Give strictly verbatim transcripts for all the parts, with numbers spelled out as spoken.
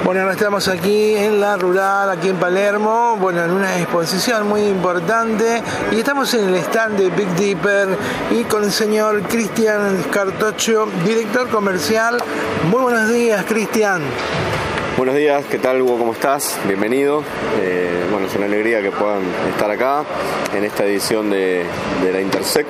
Bueno, ahora estamos aquí en la Rural, aquí en Palermo, bueno, en una exposición muy importante y estamos en el stand de Big Dipper y con el señor Cristian Scartoccio, director comercial. Muy buenos días, Cristian. Buenos días, ¿qué tal, Hugo? ¿Cómo estás? Bienvenido. Eh, bueno, es una alegría que puedan estar acá en esta edición de, de la Intersec,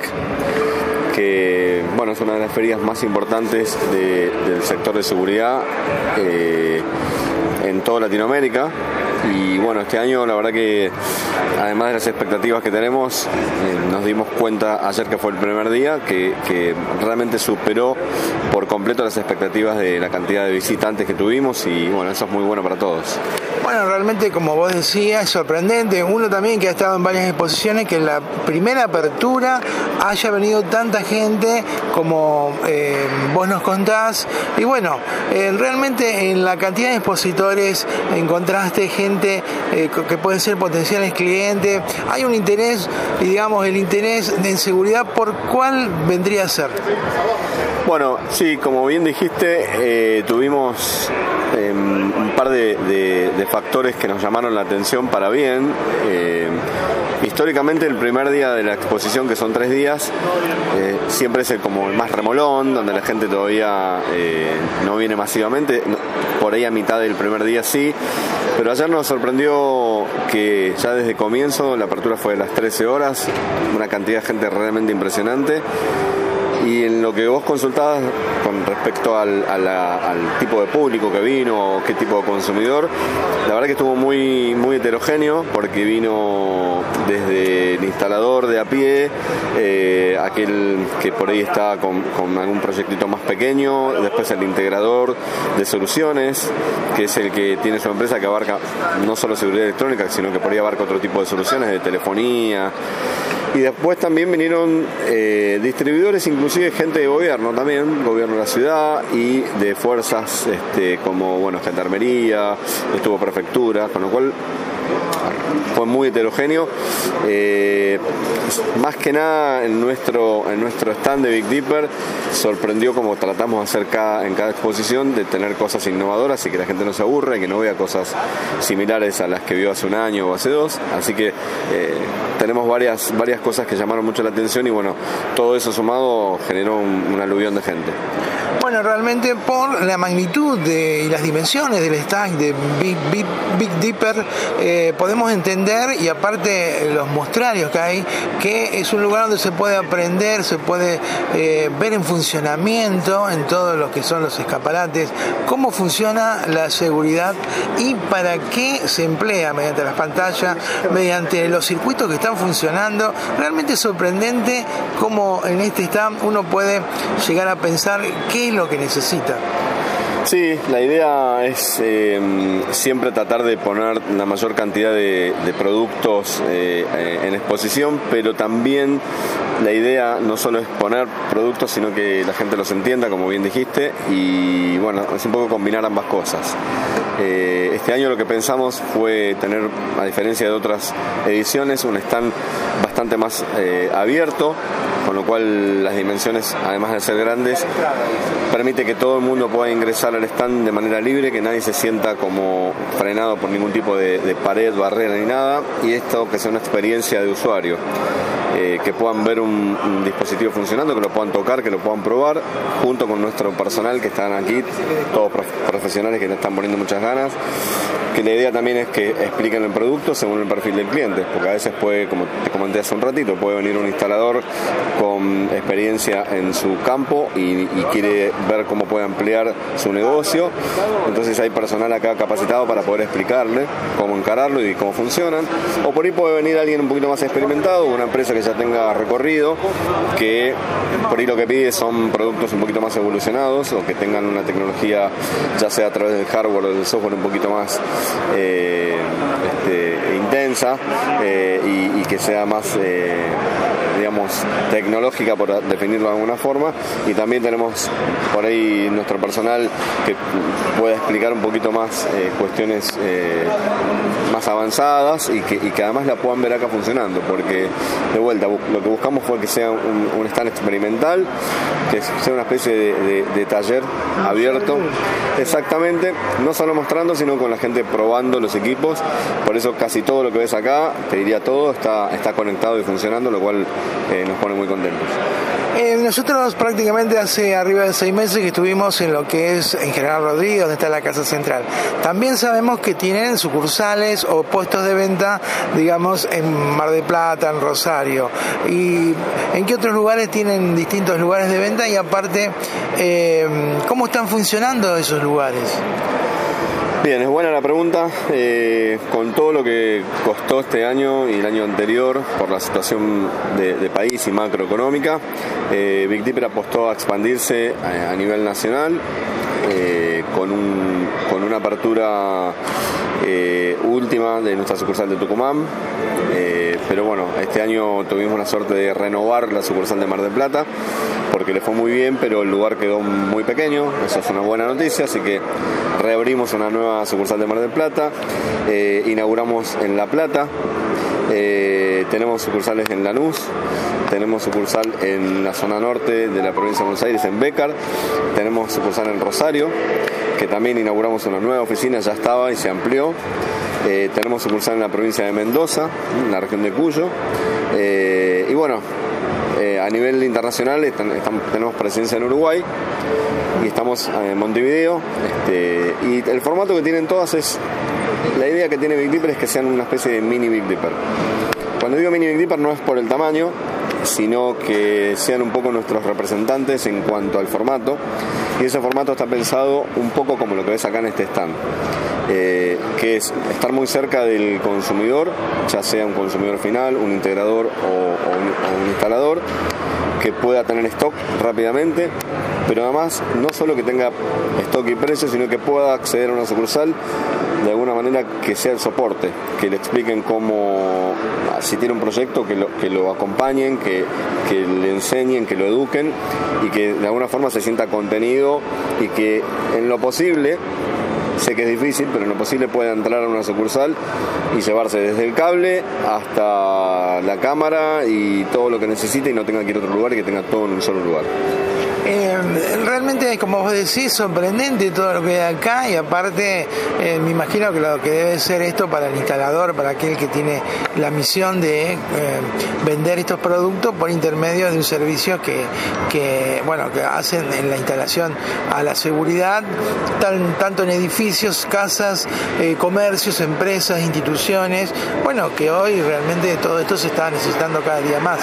que bueno, es una de las ferias más importantes de, del sector de seguridad eh, en toda Latinoamérica. Y bueno, este año la verdad que además de las expectativas que tenemos, eh, nos dimos cuenta ayer que fue el primer día que, que realmente superó por completo las expectativas de la cantidad de visitantes que tuvimos y bueno, eso es muy bueno para todos. Bueno, realmente como vos decías, es sorprendente. Uno también que ha estado en varias exposiciones, que en la primera apertura haya venido tanta gente como eh, vos nos contás. Y bueno, eh, realmente en la cantidad de expositores encontraste gente eh, que pueden ser potenciales clientes. Hay un interés, y digamos, el interés de seguridad, ¿por cuál vendría a ser? Bueno, sí, como bien dijiste, eh, tuvimos eh, un par de, de, de factores que nos llamaron la atención para bien. Eh, históricamente el primer día de la exposición, que son tres días, eh, siempre es el, como el más remolón, donde la gente todavía eh, no viene masivamente, por ahí a mitad del primer día sí, pero ayer nos sorprendió que ya desde comienzo, la apertura fue a las trece horas, una cantidad de gente realmente impresionante. Y en lo que vos consultabas con respecto al, a la, al tipo de público que vino, qué tipo de consumidor, la verdad que estuvo muy, muy heterogéneo, porque vino desde el instalador de a pie, eh, aquel que por ahí está con, con algún proyectito más pequeño, después el integrador de soluciones, que es el que tiene su empresa que abarca no solo seguridad electrónica, sino que por ahí abarca otro tipo de soluciones de telefonía. Y después también vinieron eh, distribuidores, inclusive gente de gobierno también, gobierno de la ciudad y de fuerzas este, como, bueno, gendarmería, estuvo prefectura, con lo cual fue muy heterogéneo. Eh, más que nada en nuestro en nuestro stand de Big Dipper sorprendió como tratamos de hacer cada, en cada exposición, de tener cosas innovadoras y que la gente no se aburra y que no vea cosas similares a las que vio hace un año o hace dos. Así que eh, tenemos varias varias cosas que llamaron mucho la atención y bueno, todo eso sumado generó un, un aluvión de gente. Bueno, realmente por la magnitud de, y las dimensiones del stand de Big, Big, Big Dipper eh, podemos entender, y aparte los muestrarios que hay, que es un lugar donde se puede aprender, se puede eh, ver en funcionamiento en todo lo que son los escaparates, cómo funciona la seguridad y para qué se emplea mediante las pantallas, mediante los circuitos que están funcionando. Realmente es sorprendente cómo en este stand uno puede llegar a pensar qué es lo que necesita. Sí, la idea es eh, siempre tratar de poner la mayor cantidad de, de productos eh, en exposición, pero también la idea no solo es poner productos, sino que la gente los entienda, como bien dijiste, y bueno, es un poco combinar ambas cosas. Eh, este año lo que pensamos fue tener, a diferencia de otras ediciones, un stand bastante más eh, abierto, con lo cual las dimensiones, además de ser grandes, permite que todo el mundo pueda ingresar al stand de manera libre, que nadie se sienta como frenado por ningún tipo de, de pared, barrera ni nada, y esto que sea una experiencia de usuario. Eh, que puedan ver un, un dispositivo funcionando, que lo puedan tocar, que lo puedan probar, junto con nuestro personal que están aquí, todos prof- profesionales que le están poniendo muchas ganas, que la idea también es que expliquen el producto según el perfil del cliente, porque a veces puede, como te comenté hace un ratito, puede venir un instalador con experiencia en su campo y, y quiere ver cómo puede ampliar su negocio, entonces hay personal acá capacitado para poder explicarle cómo encararlo y cómo funcionan, o por ahí puede venir alguien un poquito más experimentado, una empresa que ya tenga recorrido, que por ahí lo que pide son productos un poquito más evolucionados o que tengan una tecnología, ya sea a través del hardware o del software, un poquito más eh, este, intensa eh, y, y que sea más eh, digamos tecnológica, por definirlo de alguna forma, y también tenemos por ahí nuestro personal que pueda explicar un poquito más eh, cuestiones eh, más avanzadas y que, y que además la puedan ver acá funcionando, porque de vuelta vuelta, lo que buscamos fue que sea un, un stand experimental, que sea una especie de, de, de taller abierto, exactamente, no solo mostrando, sino con la gente probando los equipos. Por eso casi todo lo que ves acá, te diría todo, está, está conectado y funcionando, lo cual eh, nos pone muy contentos. Eh, nosotros prácticamente hace arriba de seis meses que estuvimos en lo que es en General Rodríguez, donde está la Casa Central. También sabemos que tienen sucursales o puestos de venta, digamos, en Mar del Plata, en Rosario. ¿Y en qué otros lugares tienen distintos lugares de venta? Y aparte, eh, ¿cómo están funcionando esos lugares? Bien, es buena la pregunta. Eh, con todo lo que costó este año y el año anterior por la situación de, de país y macroeconómica, eh, Big Dipper apostó a expandirse a, a nivel nacional eh, con, un, con una apertura eh, última de nuestra sucursal de Tucumán. Eh, pero bueno, este año tuvimos la suerte de renovar la sucursal de Mar del Plata porque le fue muy bien, pero el lugar quedó muy pequeño. Eso es una buena noticia, así que reabrimos una nueva sucursal de Mar del Plata, eh, inauguramos en La Plata, eh, tenemos sucursales en Lanús, tenemos sucursal en la zona norte de la provincia de Buenos Aires, en Bécar, tenemos sucursal en Rosario, que también inauguramos una nueva oficina, ya estaba y se amplió. Eh, tenemos sucursal en la provincia de Mendoza, en la región de Cuyo, eh, y bueno, eh, a nivel internacional están, están, tenemos presencia en Uruguay y estamos en Montevideo, este, y el formato que tienen todas es, la idea que tiene Big Dipper es que sean una especie de mini Big Dipper. Cuando digo mini Big Dipper no es por el tamaño, sino que sean un poco nuestros representantes en cuanto al formato, y ese formato está pensado un poco como lo que ves acá en este stand, eh, que es estar muy cerca del consumidor, ya sea un consumidor final, un integrador o, o, un, o un instalador, que pueda tener stock rápidamente, pero además no solo que tenga stock y precio, sino que pueda acceder a una sucursal de alguna manera que sea el soporte, que le expliquen cómo, si tiene un proyecto, que lo, que lo acompañen, que, que le enseñen, que lo eduquen y que de alguna forma se sienta contenido y que en lo posible, sé que es difícil, pero en lo posible pueda entrar a una sucursal y llevarse desde el cable hasta la cámara y todo lo que necesite y no tenga que ir a otro lugar y que tenga todo en un solo lugar. Eh, realmente, como vos decís, sorprendente todo lo que hay acá, y aparte eh, me imagino que lo que debe ser esto para el instalador, para aquel que tiene la misión de eh, vender estos productos por intermedio de un servicio que, que bueno, que hacen en la instalación a la seguridad, tan, tanto en edificios, casas, eh, comercios, empresas, instituciones, bueno, que hoy realmente todo esto se está necesitando cada día más.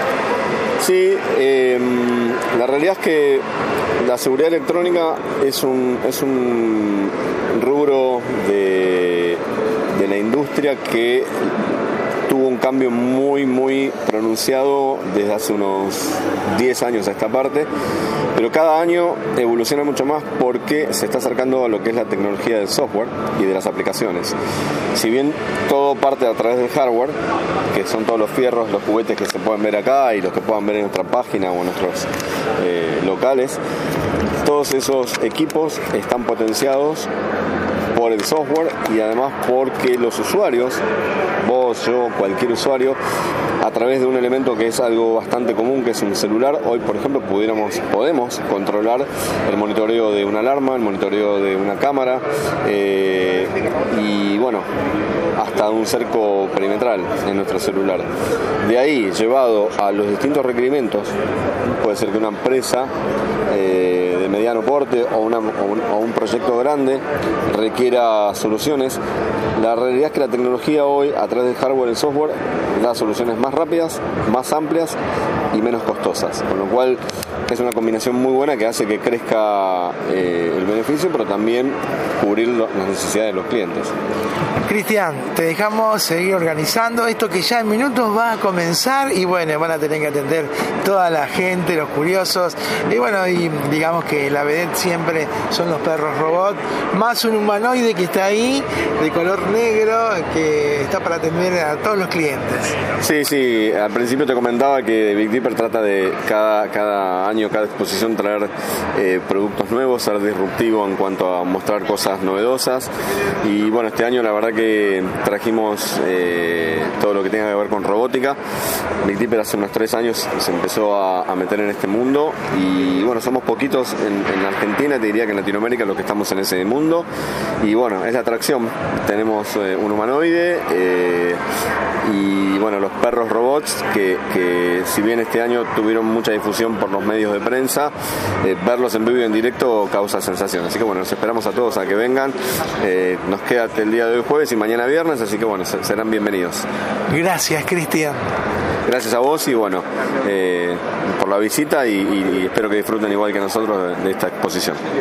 Sí, eh, la realidad es que la seguridad electrónica es un, es un rubro de, de la industria que tuvo un cambio muy, muy pronunciado desde hace unos diez años a esta parte, pero cada año evoluciona mucho más porque se está acercando a lo que es la tecnología del software y de las aplicaciones. Si bien todo parte a través del hardware, que son todos los fierros, los juguetes que se pueden ver acá y los que puedan ver en nuestra página o en nuestros eh, locales, todos esos equipos están potenciados por el software y además porque los usuarios, vos, yo, cualquier usuario, a través de un elemento que es algo bastante común, que es un celular, hoy por ejemplo pudiéramos, podemos controlar el monitoreo de una alarma, el monitoreo de una cámara eh, y bueno, hasta un cerco perimetral en nuestro celular. De ahí, llevado a los distintos requerimientos, puede ser que una empresa eh, de mediano porte o, una, o, un, o un proyecto grande requiera soluciones. La realidad es que la tecnología hoy, a través del hardware y el software, da soluciones más rápidas, más amplias y menos costosas, con lo cual es una combinación muy buena que hace que crezca eh, el beneficio, pero también cubrir lo, las necesidades de los clientes. Cristian, te dejamos seguir organizando esto que ya en minutos va a comenzar y bueno, van a tener que atender toda la gente, los curiosos, y bueno, y digamos que la vedette siempre son los perros robot, más un humanoide que está ahí de color negro que está para atender a todos los clientes. Sí, sí, al principio te comentaba que Big Dipper trata de cada, cada año año, cada exposición, traer eh, productos nuevos, ser disruptivo en cuanto a mostrar cosas novedosas. Y bueno, este año la verdad que trajimos eh, todo lo que tenga que ver con robótica. Big Dipper hace unos tres años se empezó a, a meter en este mundo y bueno, somos poquitos en, en Argentina, te diría que en Latinoamérica los que estamos en ese mundo. Y bueno, es la atracción. Tenemos eh, un humanoide eh, y bueno, los perros robots que, que si bien este año tuvieron mucha difusión por los medios de prensa, eh, verlos en vivo y en directo causa sensación. Así que bueno, los esperamos a todos a que vengan. Eh, nos queda hasta el día de hoy jueves y mañana viernes, así que bueno, serán bienvenidos. Gracias, Cristian. Gracias a vos y bueno, eh, por la visita y, y, y espero que disfruten igual que nosotros de, de esta exposición.